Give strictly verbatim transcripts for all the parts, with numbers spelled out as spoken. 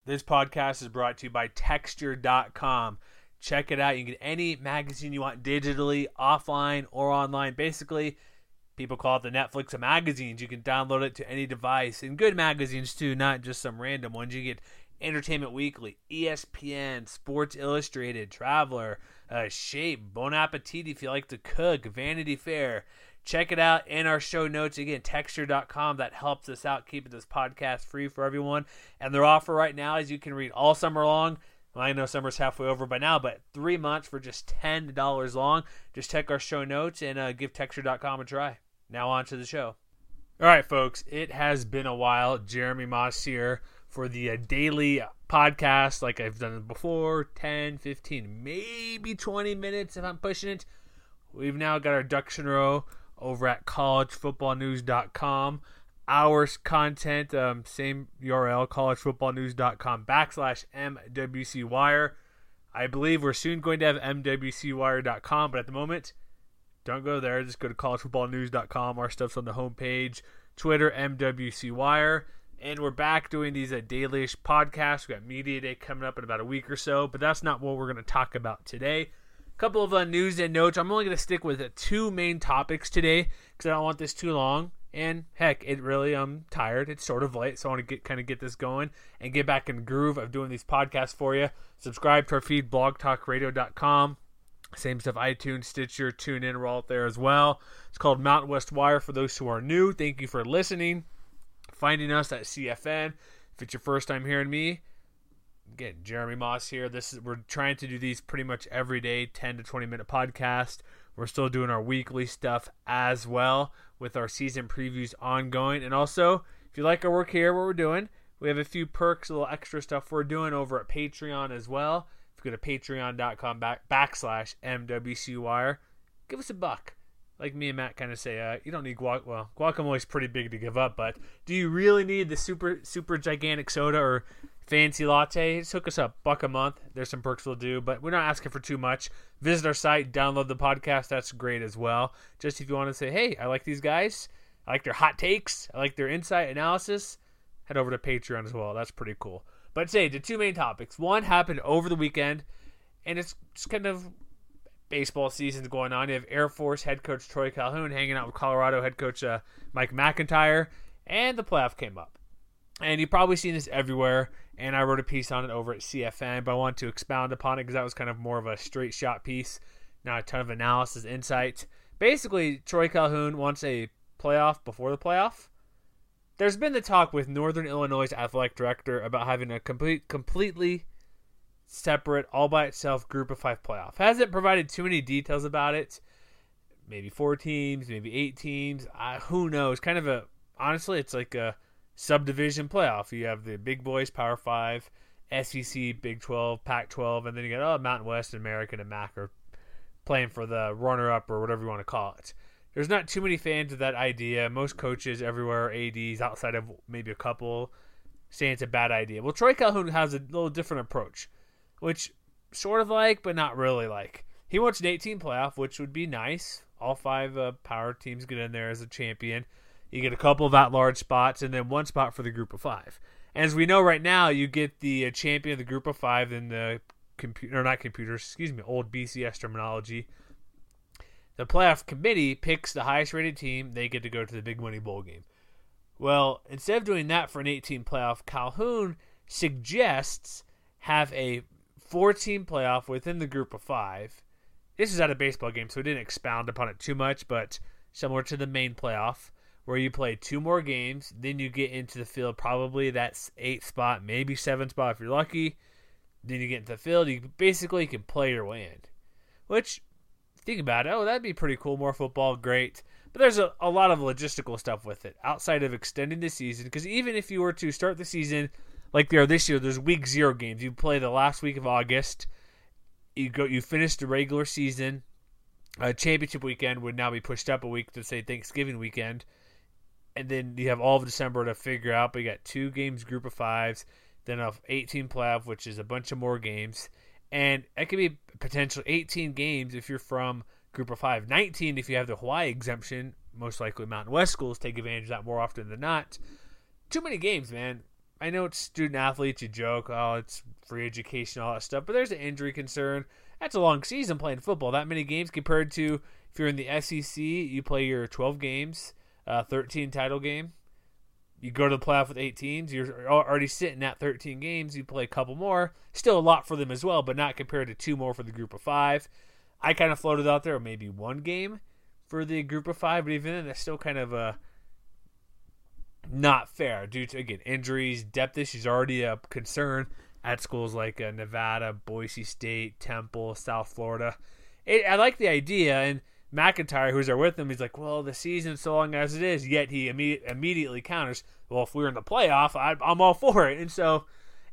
This podcast is brought to you by Texture dot com. Check it out. You can get any magazine you want digitally, offline, or online. Basically, people call it the Netflix of magazines. You can download it to any device. And good magazines, too, not just some random ones. You get Entertainment Weekly, E S P N, Sports Illustrated, Traveler, uh, Shape, Bon Appetit if you like to cook, Vanity Fair. Check it out in our show notes. Again, Texture dot com. That helps us out keeping this podcast free for everyone. And their offer right now is you can read all summer long. Well, I know summer's halfway over by now, but three months for just ten dollars long. Just check our show notes and uh, give Texture dot com a try. Now on to the show. All right, folks. It has been a while. Jeremy Moss here for the uh, daily podcast like I've done before. ten, fifteen, maybe twenty minutes if I'm pushing it. We've now got our ducks in a row over at college football news dot com. Our content, um, same U R L, college football news dot com backslash M W C Wire. I believe we're soon going to have M W C wire dot com, but at the moment, don't go there. Just go to college football news dot com. Our stuff's on the homepage. Twitter, M W C Wire. And we're back doing these uh, daily-ish podcasts. We got Media Day coming up in about a week or so, but that's not what we're going to talk about today. Couple of uh, news and notes. I'm only going to stick with uh, two main topics today because I don't want this too long. And heck, it really, I'm tired. It's sort of late, so I want to get kind of get this going and get back in the groove of doing these podcasts for you. Subscribe to our feed, blog talk radio dot com. Same stuff, iTunes, Stitcher, TuneIn, we're all out there as well. It's called Mountain West Wire for those who are new. Thank you for listening, finding us at C F N. If it's your first time hearing me, again, Jeremy Moss here. This is we're trying to do these pretty much every day, ten to twenty minute podcast. We're still doing our weekly stuff as well with our season previews ongoing. And also, if you like our work here, what we're doing, we have a few perks, a little extra stuff we're doing over at Patreon as well. If you go to patreon dot com back, backslash M W C Wire, give us a buck. Like me and Matt kind of say, uh, you don't need guac. Well, guacamole's pretty big to give up, but do you really need the super, super gigantic soda or fancy latte? Just hook us up, buck a month. There's some perks we'll do, but we're not asking for too much. Visit our site, download the podcast. That's great as well. Just if you want to say, hey, I like these guys. I like their hot takes. I like their insight analysis. Head over to Patreon as well. That's pretty cool. But say the two main topics. One happened over the weekend, and it's just kind of baseball season's going on. You have Air Force head coach Troy Calhoun hanging out with Colorado head coach uh, Mike McIntyre, and the playoff came up. And you've probably seen this everywhere, and I wrote a piece on it over at C F N, but I want to expound upon it because that was kind of more of a straight shot piece, not a ton of analysis, insight. Basically, Troy Calhoun wants a playoff before the playoff. There's been the talk with Northern Illinois' athletic director about having a complete, completely separate, all-by-itself group of five playoff. Hasn't provided too many details about it. Maybe four teams, maybe eight teams. Uh, who knows? Kind of a, honestly, it's like a subdivision playoff. You have the big boys, Power Five, S E C, Big twelve, Pac twelve, and then you got oh, Mountain West, American, and M A C are playing for the runner-up or whatever you want to call it. There's not too many fans of that idea. Most coaches everywhere, A Ds, outside of maybe a couple, saying it's a bad idea. Well, Troy Calhoun has a little different approach, which sort of like, but not really like. He wants an eight-team playoff, which would be nice. All five uh, power teams get in there as a champion. You get a couple of at-large spots, and then one spot for the group of five. And as we know right now, you get the uh, champion of the group of five in the computer, or not computers, excuse me, old B C S terminology. The playoff committee picks the highest-rated team. They get to go to the Big Money Bowl game. Well, instead of doing that for an eight-team playoff, Calhoun suggests have a four-team playoff within the group of five. This is at a baseball game, so we didn't expound upon it too much, but similar to the main playoff, where you play two more games, then you get into the field, probably that's eighth spot, maybe seventh spot if you're lucky. Then you get into the field, you basically can play your way in. Which, think about it, oh, that'd be pretty cool, more football, great. But there's a, a lot of logistical stuff with it, outside of extending the season, because even if you were to start the season like they are this year, there's week zero games. You play the last week of August, you go, you finish the regular season, uh, championship weekend would now be pushed up a week to say Thanksgiving weekend. And then you have all of December to figure out, but you got two games, group of fives, then a eighteen playoff, which is a bunch of more games. And it could be potential eighteen games if you're from group of five. nineteen if you have the Hawaii exemption. Most likely Mountain West schools take advantage of that more often than not. Too many games, man. I know it's student athletes, you joke, oh, it's free education, all that stuff, but there's an injury concern. That's a long season playing football. That many games compared to if you're in the S E C, you play your twelve games, uh, thirteen title game. You go to the playoff with eight teams. You're already sitting at thirteen games. You play a couple more. Still a lot for them as well, but not compared to two more for the group of five. I kind of floated out there maybe one game for the group of five, but even then, that's still kind of a not fair due to, again, injuries, depth issues already a concern at schools like uh, Nevada, Boise State, Temple, South Florida. It, I like the idea, and McIntyre, who's there with him, he's like, well, the season's so long as it is, yet he imme- immediately counters, well, if we were in the playoff, I, I'm all for it. And so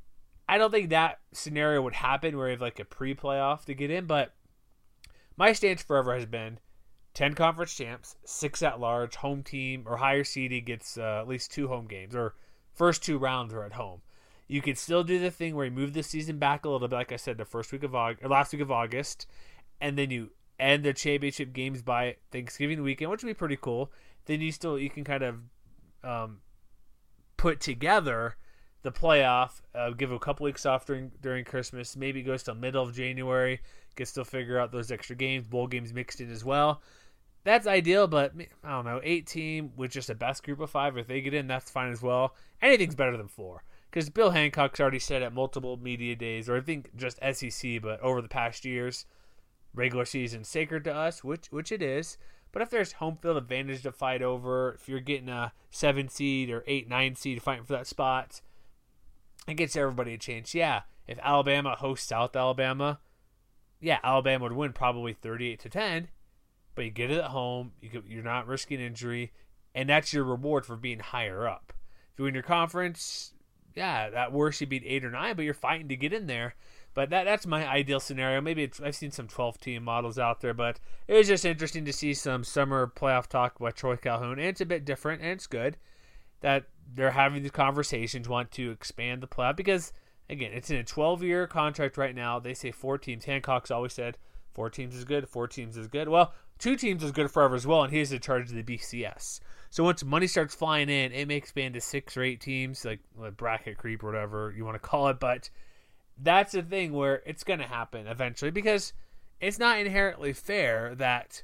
I don't think that scenario would happen where you have like a pre-playoff to get in, but my stance forever has been ten conference champs, six at large, home team or higher seeding gets uh, at least two home games, or first two rounds are at home. You can still do the thing where you move the season back a little bit, like I said, the first week of August, or last week of August, and then you end the championship games by Thanksgiving weekend, which would be pretty cool. Then you still you can kind of um, put together the playoff, uh, give a couple weeks off during during Christmas, maybe it goes till middle of January, can still figure out those extra games, bowl games mixed in as well. That's ideal, but I don't know, eight team with just a best group of five, if they get in, that's fine as well. Anything's better than four. Because Bill Hancock's already said at multiple media days, or I think just S E C, but over the past years, regular season sacred to us, which which it is. But if there's home field advantage to fight over, if you're getting a seven seed or eight, nine seed fighting for that spot, it gets everybody a chance. Yeah, if Alabama hosts South Alabama, yeah, Alabama would win probably thirty-eight to ten, but you get it at home, you could, you're not risking injury, and that's your reward for being higher up. If you win your conference, yeah, at worst you beat eight or nine, but you're fighting to get in there. But that that's my ideal scenario. Maybe it's, I've seen some twelve-team models out there, but it was just interesting to see some summer playoff talk by Troy Calhoun, and it's a bit different, and it's good that they're having these conversations, want to expand the playoff, because, again, it's in a twelve-year contract right now. They say four teams. Hancock's always said four teams is good, four teams is good. Well, two teams is good forever as well, and he's in charge of the B C S. So once money starts flying in, it may expand to six or eight teams, like bracket creep or whatever you want to call it, but that's the thing where it's going to happen eventually, because it's not inherently fair that,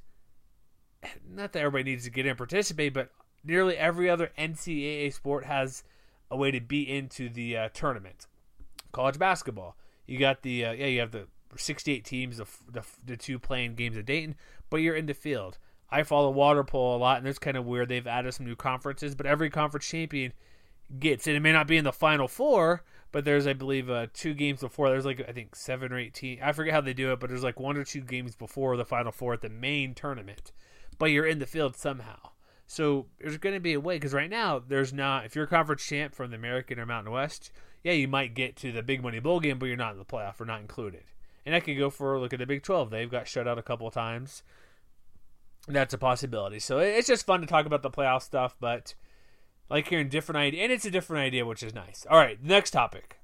not that everybody needs to get in and participate, but nearly every other N C double A sport has a way to be into the uh, tournament. College basketball, you got the, uh, yeah, you have the sixty-eight teams, the, the, the two playing games at Dayton, but you're in the field. I follow water polo a lot, and it's kind of weird. They've added some new conferences, but every conference champion gets, and it may not be in the Final Four, but there's, I believe, uh, two games before. There's like, I think, seven or eight teams. I forget how they do it, but there's like one or two games before the Final Four at the main tournament. But you're in the field somehow. So there's going to be a way, because right now, there's not, if you're a conference champ from the American or Mountain West, yeah, you might get to the Big Money Bowl game, but you're not in the playoff or not included. And that could go for, look at the Big twelve. They've got shut out a couple of times. That's a possibility. So it's just fun to talk about the playoff stuff, but like hearing different idea, and it's a different idea, which is nice. All right, next topic.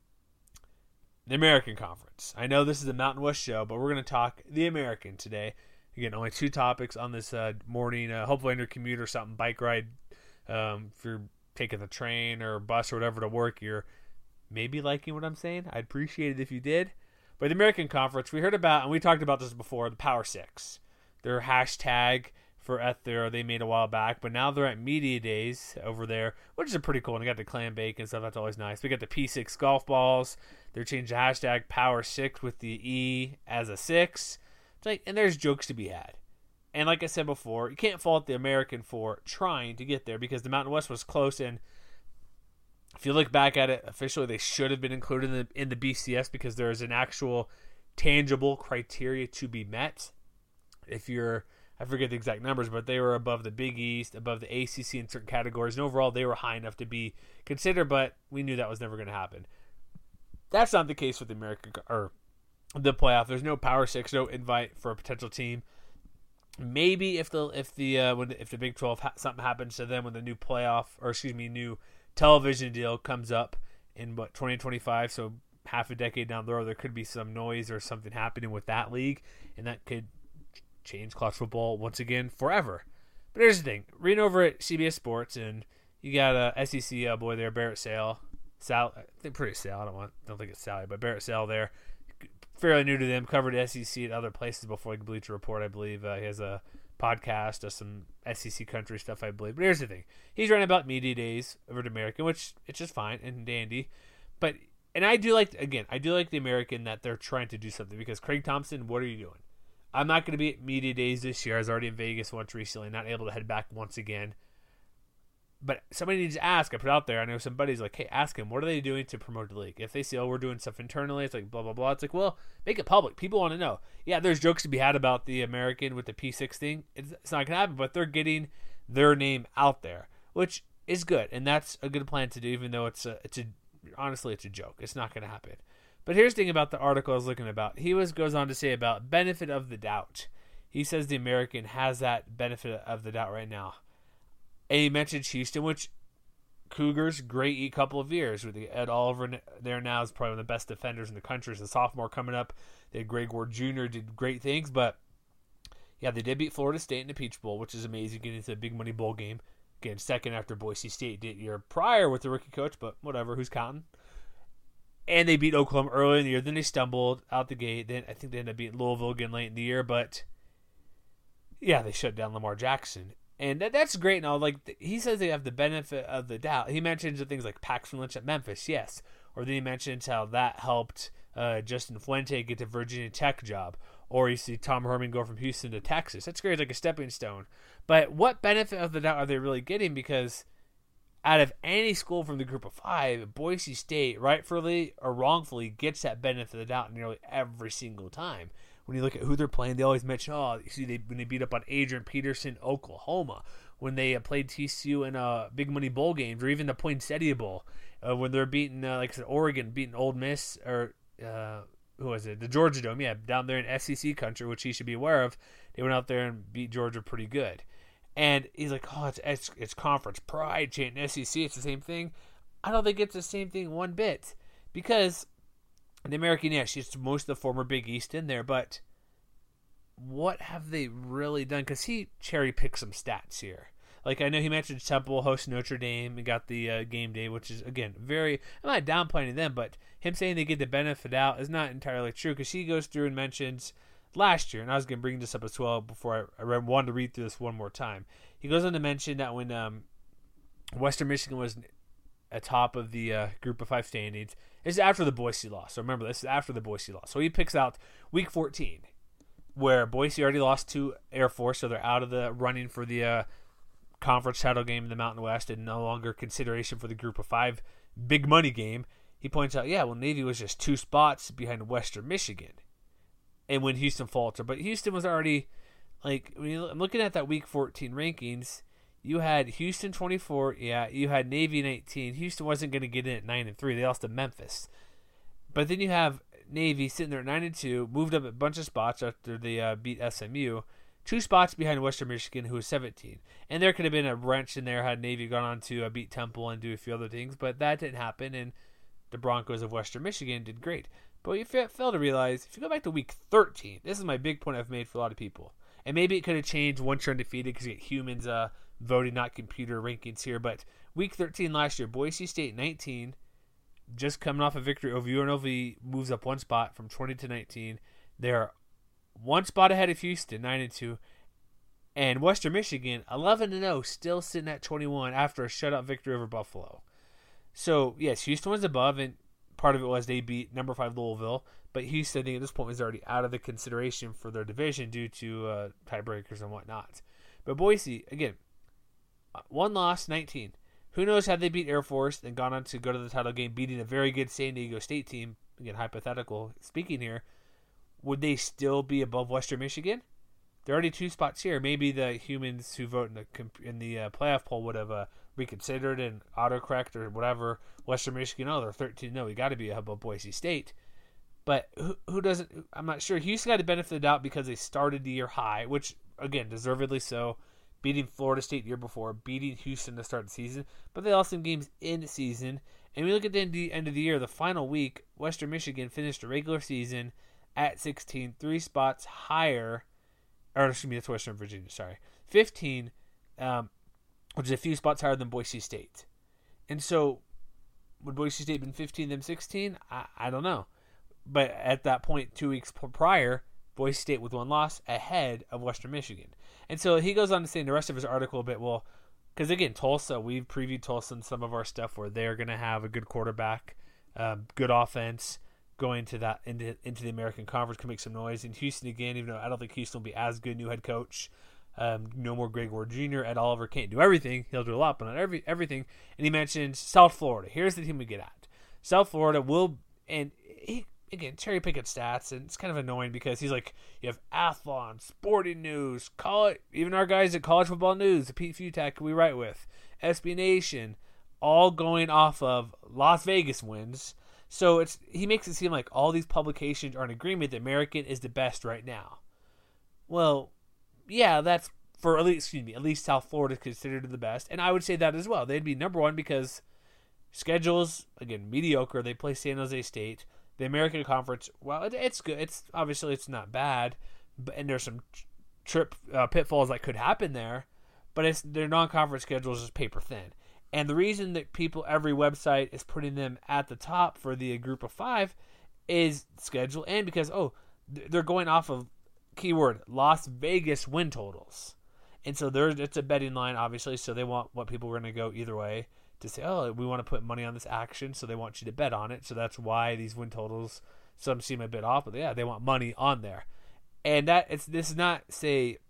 The American Conference. I know this is a Mountain West show, but we're going to talk the American today. Again, only two topics on this uh, morning, uh, hopefully on your commute or something, bike ride. Um, if you're taking the train or bus or whatever to work, you're maybe liking what I'm saying. I'd appreciate it if you did. But the American Conference, we heard about, and we talked about this before, the Power Six. Their hashtag for Ether they made a while back, but now they're at Media Days over there, which is a pretty cool one. They got the clam bake and stuff. That's always nice. We got the P six golf balls. They're changing the hashtag Power Six with the E as a six. It's like, and there's jokes to be had. And like I said before, you can't fault the American for trying to get there, because the Mountain West was close. And if you look back at it, officially they should have been included in the, in the B C S, because there is an actual tangible criteria to be met. If you're, I forget the exact numbers, but they were above the Big East, above the A C C in certain categories, and overall they were high enough to be considered, but we knew that was never going to happen. That's not the case with the American, or the playoff. There's no Power Six, no invite for a potential team. Maybe if the if the uh, when if the Big twelve ha- something happens to them when the new playoff, or excuse me, new television deal comes up in what twenty twenty-five, so half a decade down the road, there could be some noise or something happening with that league, and that could change college football once again forever. But here's the thing: reading over at C B S Sports, and you got a S E C uh, boy there, Barrett Sale. Sal, I think pretty Sal. I don't want, don't think it's Sally, but Barrett Sal there, fairly new to them. Covered S E C at other places before like Bleacher Report, I believe. Uh, he has a podcast, does some S E C country stuff, I believe. But here's the thing: he's writing about media days over at American, which it's just fine and dandy. But and I do like again, I do like the American that they're trying to do something because Craig Thompson, what are you doing? I'm not going to be at media days this year. I was already in Vegas once recently, not able to head back once again. But somebody needs to ask. I put out there. I know somebody's like, hey, ask him, what are they doing to promote the league? If they say, oh, we're doing stuff internally, it's like blah, blah, blah. It's like, well, make it public. People want to know. Yeah, there's jokes to be had about the American with the P six thing. It's, it's not going to happen, but they're getting their name out there, which is good. And that's a good plan to do, even though it's a, it's a honestly, it's a joke. It's not going to happen. But here's the thing about the article I was looking about. He was goes on to say about benefit of the doubt. He says the American has that benefit of the doubt right now. And he mentioned Houston, which Cougars, great couple of years with the Ed Oliver there now is probably one of the best defenders in the country. As a sophomore coming up, they had Greg Ward Junior did great things, but yeah, they did beat Florida State in the Peach Bowl, which is amazing, getting into a big money bowl game. Again, second after Boise State did year prior with the rookie coach, but whatever, who's counting? And they beat Oklahoma early in the year. Then they stumbled out the gate. Then I think they ended up beating Louisville again late in the year, but yeah, they shut down Lamar Jackson. And that, that's great. Now, like he says, they have the benefit of the doubt. He mentions the things like Paxton Lynch at Memphis, yes, or then he mentions how that helped uh, Justin Fuente get the Virginia Tech job, or you see Tom Herman go from Houston to Texas. That's great, like a stepping stone. But what benefit of the doubt are they really getting? Because out of any school from the Group of Five, Boise State, rightfully or wrongfully, gets that benefit of the doubt nearly every single time. When you look at who they're playing, they always mention, oh, you see, they, when they beat up on Adrian Peterson, Oklahoma, when they uh, played T C U in uh, big money bowl games, or even the Poinsettia Bowl, uh, when they're beating, uh, like I said, Oregon, beating Ole Miss, or uh, who was it? The Georgia Dome, yeah, down there in S E C country, which he should be aware of. They went out there and beat Georgia pretty good. And he's like, oh, it's, it's, it's conference pride, chanting S E C, it's the same thing. I don't think it's the same thing one bit. Because the American, yeah, she's most of the former Big East in there, but what have they really done? Because he cherry-picked some stats here. Like, I know he mentioned Temple hosts Notre Dame and got the uh, game day, which is, again, very, I'm not downplaying them, but him saying they get the benefit out is not entirely true, because he goes through and mentions last year, and I was going to bring this up as well before I, I wanted to read through this one more time. He goes on to mention that when um, Western Michigan was atop of the uh, Group of Five standings, this is after the Boise loss. So remember, this is after the Boise loss. So he picks out Week fourteen, where Boise already lost to Air Force, so they're out of the running for the uh, conference title game in the Mountain West and no longer consideration for the Group of Five big money game. He points out, yeah, well, Navy was just two spots behind Western Michigan, and when Houston faltered. But Houston was already, like, when you, I'm looking at that Week fourteen rankings, you had Houston twenty-four, yeah, you had Navy nineteen. Houston wasn't going to get in at nine and three. They lost to Memphis. But then you have Navy sitting there at nine and two, moved up a bunch of spots after they uh, beat S M U, two spots behind Western Michigan, who was seventeen. And there could have been a wrench in there had Navy gone on to uh, beat Temple and do a few other things, but that didn't happen, and the Broncos of Western Michigan did great. But you fail to realize, if you go back to Week thirteen, this is my big point I've made for a lot of people, and maybe it could have changed once you're undefeated because you get humans uh, voting, not computer rankings here, but Week thirteen last year, Boise State nineteen, just coming off a victory over U N L V, moves up one spot from twenty to nineteen. They're one spot ahead of Houston, nine and two, and Western Michigan eleven and oh, still sitting at twenty-one after a shutout victory over Buffalo. So yes, Houston was above, and part of it was they beat number five Louisville, but Houston, I think at this point, was already out of the consideration for their division due to uh, tiebreakers and whatnot. But Boise, again, one loss, nineteen. Who knows, had they beat Air Force and gone on to go to the title game, beating a very good San Diego State team, again, hypothetical speaking here, would they still be above Western Michigan? They're already two spots here. Maybe the humans who vote in the in the uh, playoff poll would have uh, reconsidered and autocorrect or whatever. Western Michigan, oh, they're thirteen. No, we got to be above Boise State. But who, who doesn't? I'm not sure. Houston got the benefit of the doubt because they started the year high, which, again, deservedly so. Beating Florida State the year before, beating Houston to start the season. But they lost some games in the season. And we look at the end of the year, the final week, Western Michigan finished the regular season at sixteen, three spots higher. Or, excuse me, that's Western Virginia, sorry. fifteen, um, which is a few spots higher than Boise State. And so, would Boise State been fifteen, them sixteen? I, I don't know. But at that point, two weeks prior, Boise State with one loss ahead of Western Michigan. And so he goes on to say in the rest of his article a bit, well, because again, Tulsa, we've previewed Tulsa in some of our stuff where they're going to have a good quarterback, um, good offense, going to that into into the American Conference, can make some noise. In Houston again, even though I don't think Houston will be as good, new head coach, um, no more Greg Ward Junior Ed Oliver can't do everything. He'll do a lot, but not every everything. And he mentioned South Florida. Here's the team we get at. South Florida will, and he, again, cherry picking stats, and it's kind of annoying because he's like, you have Athlon, Sporting News, college, even our guys at College Football News, the Pete Futak we write with, S B Nation, all going off of Las Vegas wins. So it's he makes it seem like all these publications are in agreement that American is the best right now. Well, yeah, that's for at least excuse me, at least South Florida is considered the best, and I would say that as well. They'd be number one because schedules again mediocre. They play San Jose State. The American Conference, well, it, it's good. It's obviously it's not bad, but and there's some trip uh, pitfalls that could happen there, but it's their non-conference schedule is just paper thin. And the reason that people, every website is putting them at the top for the group of five is schedule, and because, oh, they're going off of, keyword, Las Vegas win totals. And so there's it's a betting line, obviously, so they want what people are going to go either way to say, oh, we want to put money on this action, so they want you to bet on it. So that's why these win totals, some seem a bit off, but yeah, they want money on there. And that it's this is not, say,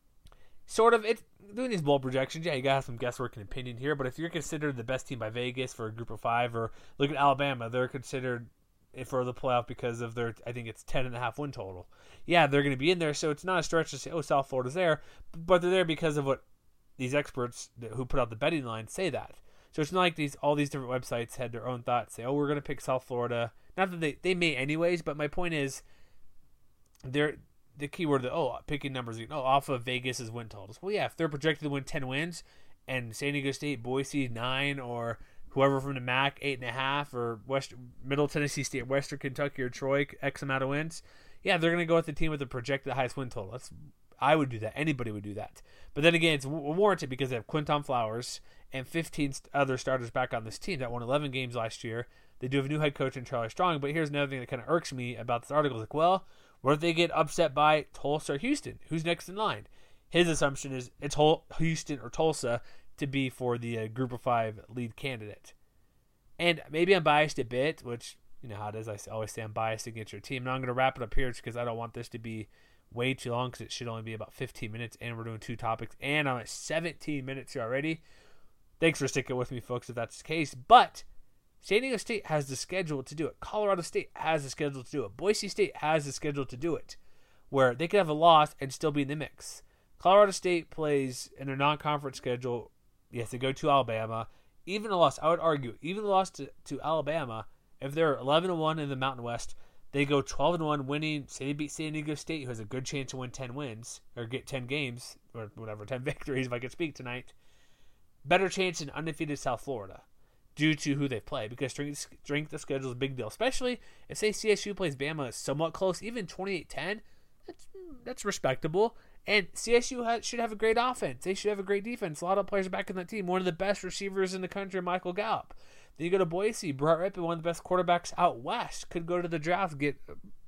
sort of, it's doing these bowl projections, yeah, you got to have some guesswork and opinion here, but if you're considered the best team by Vegas for a group of five, or look at Alabama, they're considered for the playoff because of their, I think it's ten and a half win total. Yeah, they're going to be in there, so it's not a stretch to say, oh, South Florida's there, but they're there because of what these experts who put out the betting line say that. So it's not like these all these different websites had their own thoughts, say, oh, we're going to pick South Florida. Not that they, they may anyways, but my point is, they're the keyword that, oh, picking numbers, oh, off of Vegas's win totals. Well, yeah, if they're projected to win ten wins, and San Diego State, Boise, nine, or whoever from the M A C, eight and a half, or West Middle Tennessee State, Western Kentucky, or Troy, X amount of wins, yeah, they're going to go with the team with the projected highest win total. That's I would do that. Anybody would do that. But then again, it's warranted because they have Quinton Flowers and fifteen other starters back on this team that won eleven games last year. They do have a new head coach in Charlie Strong, but here's another thing that kind of irks me about this article. Like, well, what if they get upset by Tulsa or Houston? Who's next in line? His assumption is it's Houston or Tulsa to be for the uh, group of five lead candidate. And maybe I'm biased a bit, which, you know how it is. I always say I'm biased against your team. Now I'm going to wrap it up here just because I don't want this to be way too long because it should only be about fifteen minutes, and we're doing two topics, and I'm at seventeen minutes here already. Thanks for sticking with me, folks, if that's the case. But San Diego State has the schedule to do it. Colorado State has the schedule to do it. Boise State has the schedule to do it, where they could have a loss and still be in the mix. Colorado State plays in their non-conference schedule. Yes, they go to Alabama. Even a loss, I would argue, even a loss to, to Alabama, if they're eleven and one in the Mountain West, they go twelve and one, winning. Say they beat San Diego State, who has a good chance to win ten wins, or get ten games, or whatever, ten victories if I could speak tonight. Better chance than undefeated South Florida, due to who they play, because strength, strength of schedule is a big deal, especially if, say, C S U plays Bama somewhat close, even twenty-eight ten, that's, that's respectable, and C S U has, should have a great offense, they should have a great defense, a lot of players back in that team, one of the best receivers in the country, Michael Gallup. Then you go to Boise, Brett Rippon, one of the best quarterbacks out west, could go to the draft, get,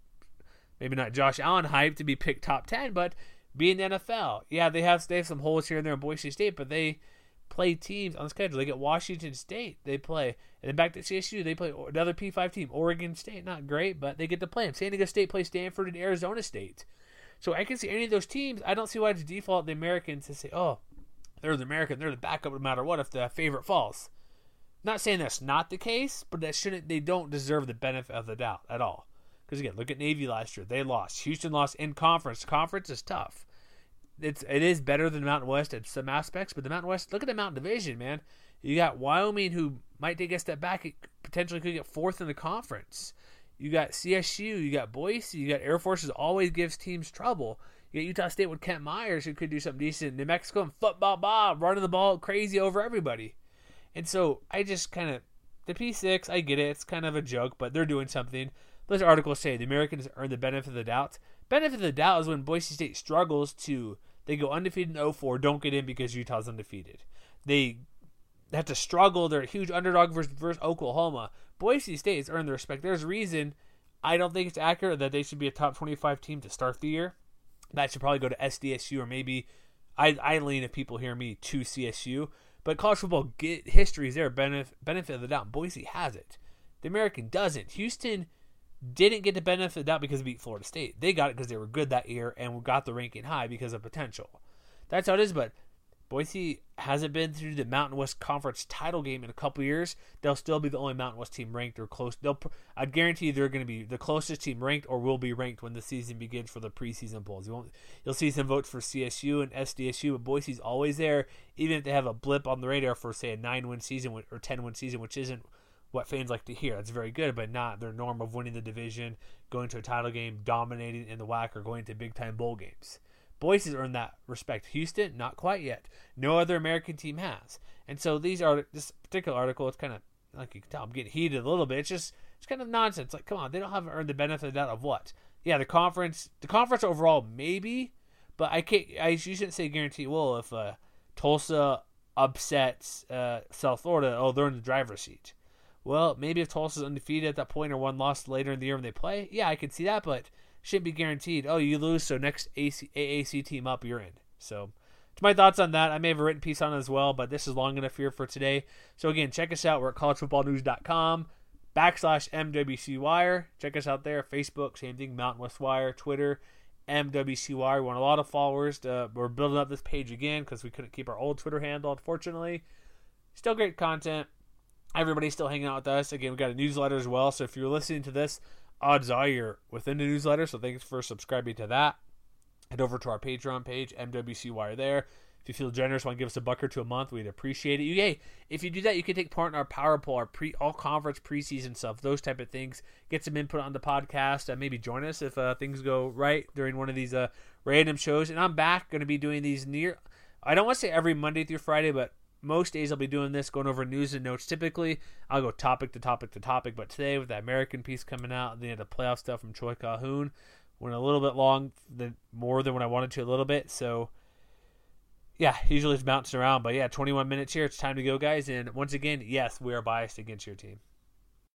maybe not Josh Allen hype to be picked top ten, but be in the N F L. Yeah, they have, they have some holes here and there in Boise State, but they play teams on the schedule. They get Washington State, they play, and then back to C S U, they play another P five team, Oregon State, not great, but they get to play them. San Diego State plays Stanford and Arizona State. So I can see any of those teams. I don't see why it's default the Americans to say, oh, they're the American, they're the backup no matter what if the favorite falls. Not saying that's not the case, but that shouldn't, they don't deserve the benefit of the doubt at all. Because again, look at Navy last year. They lost. Houston lost in conference. Conference is tough. It's it is better than the Mountain West in some aspects, but the Mountain West, look at the Mountain Division, man. You got Wyoming, who might take a step back, it potentially could get fourth in the conference. You got C S U, you got Boise, you got Air Force, who always gives teams trouble. You got Utah State with Kent Myers, who could do something decent. New Mexico and football Bob running the ball crazy over everybody. And so I just kind of, the P six, I get it, it's kind of a joke, but they're doing something. Those articles say the Americans earn the benefit of the doubt. Benefit of the doubt is when Boise State struggles to, they go undefeated in oh four, don't get in because Utah's undefeated. They have to struggle. They're a huge underdog versus, versus Oklahoma. Boise State has earned the respect. There's a reason I don't think it's accurate that they should be a top twenty-five team to start the year. That should probably go to S D S U or maybe I, I lean, if people hear me, to C S U. But college football get, history is there, benefit, benefit of the doubt. Boise has it. The American doesn't. Houston didn't get the benefit of the doubt because it beat Florida State. They got it because they were good that year and got the ranking high because of potential. That's how it is, but Boise hasn't been through the Mountain West Conference title game in a couple years. They'll still be the only Mountain West team ranked or close. They'll, I'd guarantee they're going to be the closest team ranked or will be ranked when the season begins for the preseason polls. You won't, you'll see some votes for C S U and S D S U, but Boise's always there, even if they have a blip on the radar for, say, a nine-win season or ten-win season, which isn't what fans like to hear. That's very good, but not their norm of winning the division, going to a title game, dominating in the W A C, or going to big-time bowl games. Boise's earned that respect. Houston, not quite yet. No other American team has. And so these are this particular article, it's kind of, like you can tell, I'm getting heated a little bit. It's just, it's kind of nonsense. Like, come on, they don't have earned the benefit of the doubt of what? Yeah, the conference, the conference overall, maybe, but I can't, I, you shouldn't say guarantee, well, if uh, Tulsa upsets uh, South Florida, oh, they're in the driver's seat. Well, maybe if Tulsa's undefeated at that point or one loss later in the year when they play, yeah, I could see that, but shouldn't be guaranteed. Oh, you lose, so next A A C team up, you're in. So, to my thoughts on that. I may have a written piece on it as well, but this is long enough here for today. So, again, check us out. We're at collegefootballnews.com backslash MWC Wire. Check us out there. Facebook, same thing, Mountain West Wire. Twitter, M W C Wire. We want a lot of followers. To, we're building up this page again because we couldn't keep our old Twitter handle, unfortunately. Still great content. Everybody's still hanging out with us. Again, we got a newsletter as well, so if you're listening to this, odds are you're within the newsletter, so thanks for subscribing to that. Head over to our Patreon page, M W C Wire there. If you feel generous, want to give us a buck or two a month, we'd appreciate it. You, hey, if you do that, you can take part in our Power Poll, our pre all conference preseason stuff, those type of things. Get some input on the podcast, and maybe join us if uh, things go right during one of these uh, random shows. And I'm back, going to be doing these near, I don't want to say every Monday through Friday, but most days I'll be doing this, going over news and notes. Typically, I'll go topic to topic to topic, but today with that American piece coming out, then the playoff stuff from Troy Calhoun, went a little bit long, than, more than when I wanted to a little bit, so yeah, usually it's bouncing around, but yeah, twenty-one minutes here, it's time to go, guys, and once again, yes, we are biased against your team.